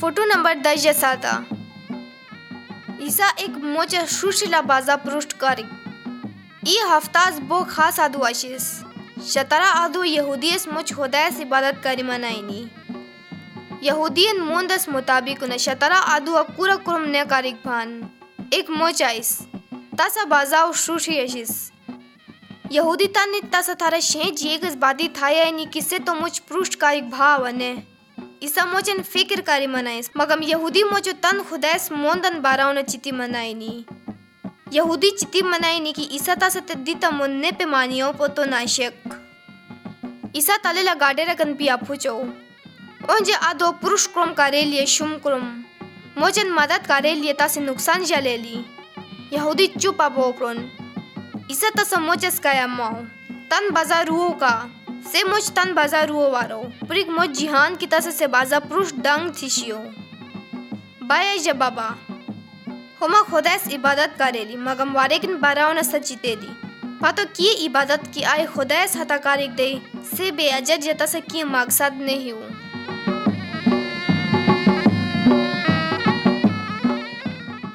photo number 10 जसाता ईसा एक mocha Sushila बाजा पृष्ठ करी ई हफ्ताज बो खास आदू आशीष शतरा आदू यहूदीस मुझ खुदायस इबादत करी मनाइनी यहूदियन मोंदस मुताबिक उन शतरा आदू अकुरा कुरम ने कारिक भान एक मोचाइस तासा बाजाव सुशी आशीष यहूदी तानी तासा थारा शेज येगस बादी थाया नी किसे तो मुझ पृष्ठ कारिक भाव ने ईसा मोचन फिक्र कारी मनाइस मगम यहूदी मोचो तन खुदायस मोंदन बाराउन चिति मनाइनी यहूदी चिति मनाइनी कि ईसा तासा तद्दीता मुन्ने पे मानियो पोतो नाशक ईसा तालेला गाडे रकन पिया फुचो ओंजे आदो पुरुष क्रम कारेलिए शुम क्रम मोचन मदद कारेलिए तासे नुकसान जलेली यहूदी चुप अबोप्रोन ईसा तासा मोचस काया माओ तन बाजार रुओ का से मुझ तन बाजार रुओ वारो प्रिक मुझ जिहान की तासा से बाजा पुरुष डंग थिशियो बाय जे बाबा होमा खुदास इबादत करेली मगम वारेकिन बाराओ न सचिते दी पातो की इबादत की आए खुदास हता कारिक दे से बेअजर जता से की मकसद नहीं हूँ